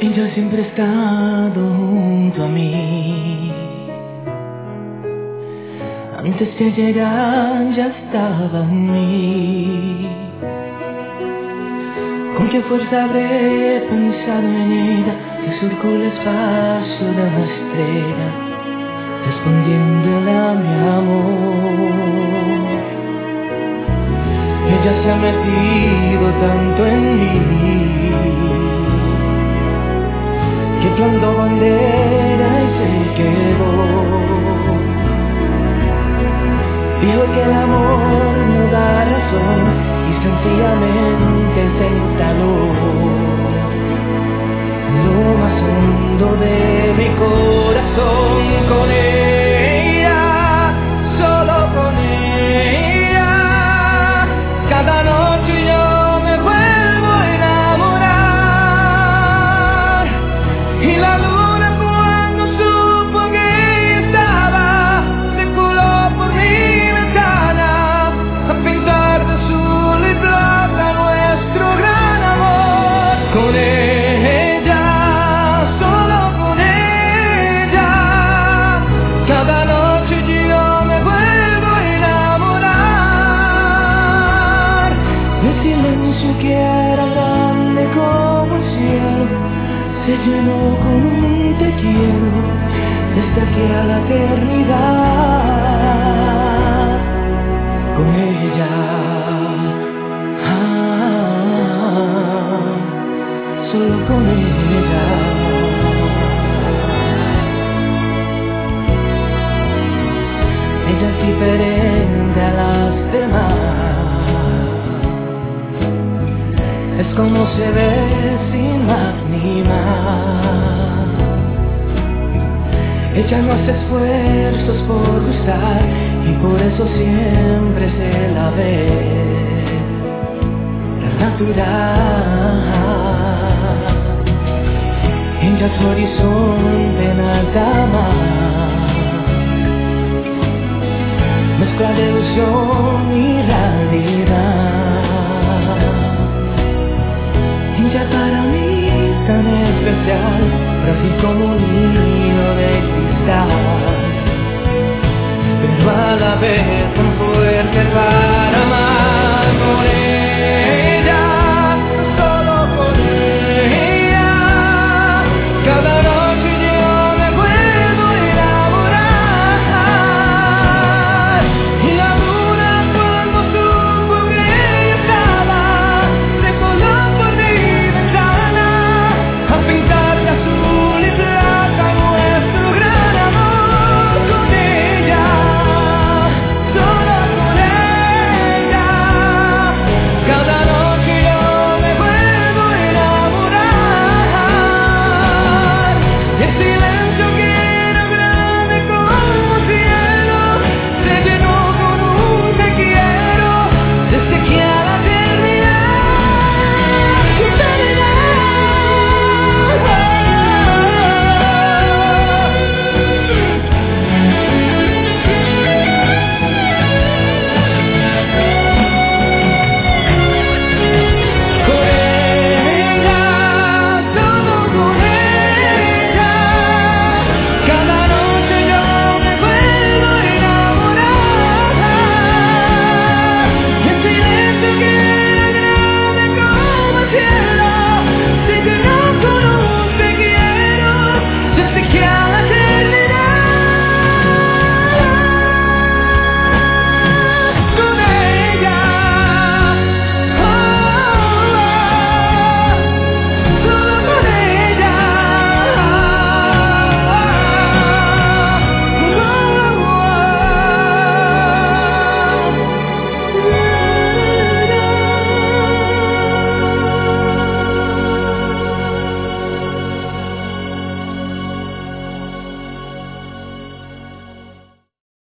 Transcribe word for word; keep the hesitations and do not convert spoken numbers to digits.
Ella siempre ha estado junto a mí. Antes de llegar ya estaba en mí. ¿Con qué fuerza habré pensado en ella que surcó el espacio de una estrella, respondiéndole a mi amor? Ella se ha metido tanto en mí que plantó bandera y se quedó. Dijo que el amor no da razón y sencillamente se instaló en lo más hondo de mi corazón. Con ella, solo con ella, cada noche yo me vuelvo a enamorar. Y la luna cuando supo que ella estaba, se coló por mi ventana a pintar de azul y plata nuestro gran amor. Con ella, solo con ella, cada noche yo me vuelvo a enamorar. El silencio que era grande como el cielo se llenó con un te quiero desde aquí a la eternidad. Con ella, ah, solo con ella. Ella es diferente a las demás, es como se ve sin más ni más. Ella no hace esfuerzos por gustar y por eso siempre se la ve natural. Ella es horizonte en alta mar, mezcla de ilusión y realidad. Ella para mí tan especial, frágil como un hilo de cristal, pero a la vez tan fuerte para amar.